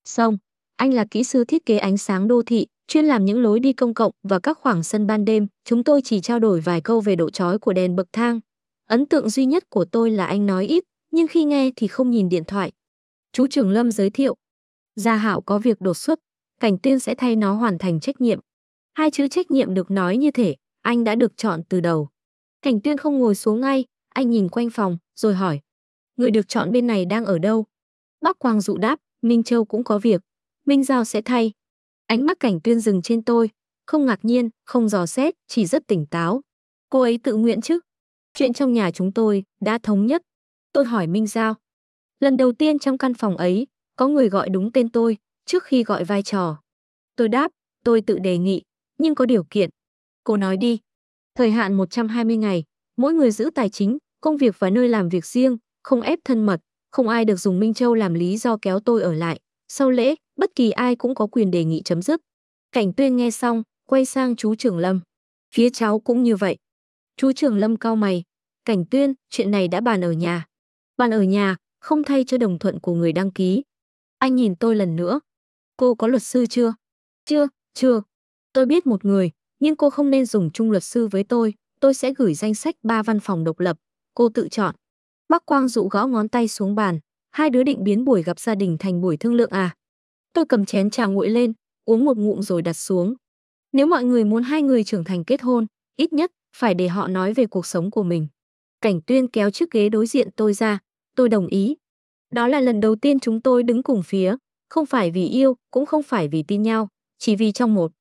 Xong, anh là kỹ sư thiết kế ánh sáng đô thị, chuyên làm những lối đi công cộng và các khoảng sân ban đêm. Chúng tôi chỉ trao đổi vài câu về độ chói của đèn bậc thang. Ấn tượng duy nhất của tôi là anh nói ít, nhưng khi nghe thì không nhìn điện thoại. Chú Trường Lâm giới thiệu, Gia Hạo có việc đột xuất, Cảnh Tuyên sẽ thay nó hoàn thành trách nhiệm. Hai chữ trách nhiệm được nói như thể anh đã được chọn từ đầu. Cảnh Tuyên không ngồi xuống ngay, anh nhìn quanh phòng rồi hỏi, người được chọn bên này đang ở đâu? Bác Quang Dụ đáp, Minh Châu cũng có việc, Minh Giao sẽ thay. Ánh mắt Cảnh Tuyên dừng trên tôi, không ngạc nhiên, không dò xét, chỉ rất tỉnh táo. Cô ấy tự nguyện chứ? Chuyện trong nhà chúng tôi đã thống nhất. Tôi hỏi Minh Giao. Lần đầu tiên trong căn phòng ấy, có người gọi đúng tên tôi, trước khi gọi vai trò. Tôi đáp, tôi tự đề nghị, nhưng có điều kiện. Cô nói đi. Thời hạn 120 ngày, mỗi người giữ tài chính, công việc và nơi làm việc riêng, không ép thân mật, không ai được dùng Minh Châu làm lý do kéo tôi ở lại. Sau lễ, bất kỳ ai cũng có quyền đề nghị chấm dứt. Cảnh Tuyên nghe xong, quay sang chú Trường Lâm. Phía cháu cũng như vậy. Chú Trường Lâm cau mày. Cảnh Tuyên, chuyện này đã bàn ở nhà. Bàn ở nhà, không thay cho đồng thuận của người đăng ký. Anh nhìn tôi lần nữa. Cô có luật sư chưa? Chưa. Tôi biết một người, nhưng cô không nên dùng chung luật sư với tôi sẽ gửi danh sách 3 văn phòng độc lập, cô tự chọn. Bác Quang Dụ gõ ngón tay xuống bàn, hai đứa định biến buổi gặp gia đình thành buổi thương lượng à? Tôi cầm chén trà nguội lên, uống một ngụm rồi đặt xuống. Nếu mọi người muốn hai người trưởng thành kết hôn, ít nhất phải để họ nói về cuộc sống của mình. Cảnh Tuyên kéo chiếc ghế đối diện tôi ra, tôi đồng ý. Đó là lần đầu tiên chúng tôi đứng cùng phía, không phải vì yêu, cũng không phải vì tin nhau, chỉ vì trong một